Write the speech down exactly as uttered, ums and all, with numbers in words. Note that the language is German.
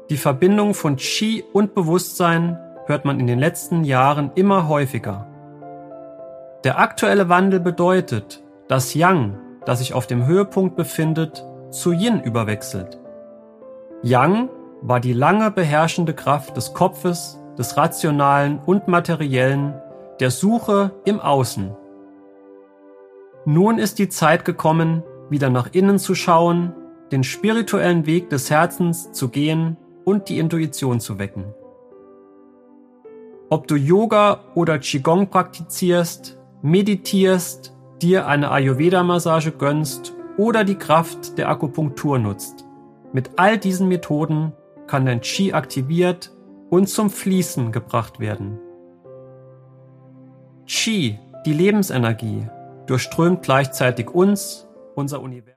Die Verbindung von Qi und Bewusstsein hört man in den letzten Jahren immer häufiger. Der aktuelle Wandel bedeutet, dass Yang, das sich auf dem Höhepunkt befindet, zu Yin überwechselt. Yang war die lange beherrschende Kraft des Kopfes, des Rationalen und Materiellen, der Suche im Außen. Nun ist die Zeit gekommen, wieder nach innen zu schauen, den spirituellen Weg des Herzens zu gehen und die Intuition zu wecken. Ob du Yoga oder Qigong praktizierst, meditierst, dir eine Ayurveda-Massage gönnst oder die Kraft der Akupunktur nutzt. Mit all diesen Methoden kann dein Qi aktiviert und zum Fließen gebracht werden. Qi, die Lebensenergie, durchströmt gleichzeitig uns, unser Universum.